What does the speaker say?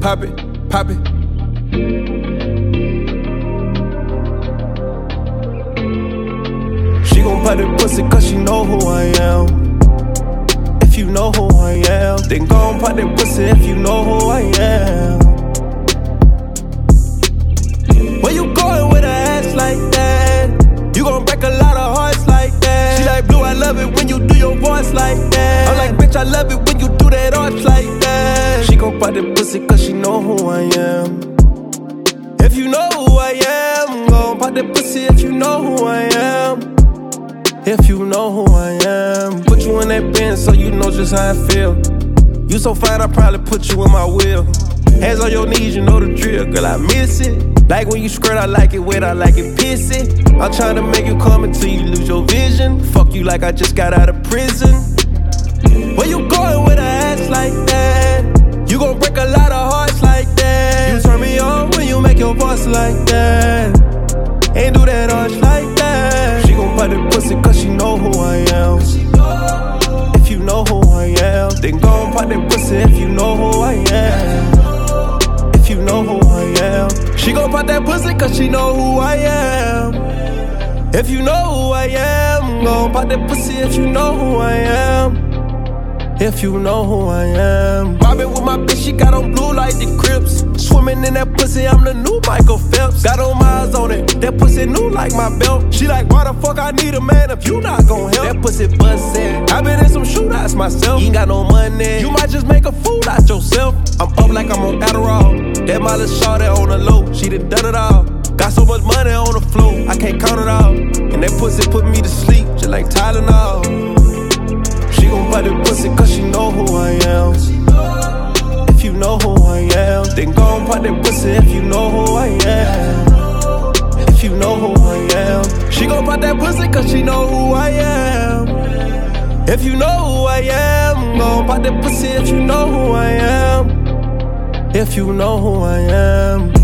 pop it, pop it. She gon' pop that pussy cause she know who I am. If you know who I am, then gon' pop that pussy if you know who I am. Where you going with an ass like that? You gon' break a lot of hearts like that. She like, Blue, I love it when you do your voice like that. I'm like, bitch, I love it when you do that arch like that. She gon' pop that pussy cause she know who I am. If you know who I am, gon' pop that pussy if you know who I am. If you know who I am. Put you in that bin so you know just how I feel. You so fine, I probably put you in my wheel. Hands on your knees, you know the drill, girl, I miss it. Like when you squirt, I like it wet, I like it pissy. I'm trying to make you come until you lose your vision. Fuck you like I just got out of prison. Where you going with an ass like that? You gon' break a lot of hearts like that. You turn me on when you make your voice like that. Ain't do that arch like that. She gon' pop that pussy cause she know who I am. If you know who I am, then gon' pop that pussy if you know who I am. If you know who I am. She gon' pop that pussy cause she know who I am. If you know who I am, gon' pop that pussy if you know who I am. If you know who I am. Bobbing with my bitch, she got on blue like the Crips. Swimming in that pussy, I'm the new Michael Phelps. Got on my eyes on it, that pussy new like my belt. She like, why the fuck I need a man if you not gon' help? That pussy bustin', I been in some shootouts myself. You ain't got no money, you might just make a fool out yourself. I'm up like I'm on Adderall. That my little shorty on the low, she done it all. Got so much money on the floor, I can't count it all. And that pussy put me to sleep, just like Tylenol. She gon' pop that pussy cause she know who I am. If you know who I am, then gon' pop that pussy if you know who I am. If you know who I am. She gon' pop that pussy cause she know who I am. If you know who I am, gon' pop that pussy if you know who I am. If you know who I am.